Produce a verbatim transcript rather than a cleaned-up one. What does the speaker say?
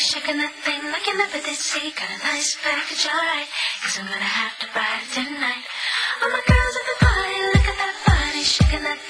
shaking that thing like you never did see. Got a nice package, alright, cause I'm gonna have to ride it tonight. All my girls at the party, look at that body, shaking that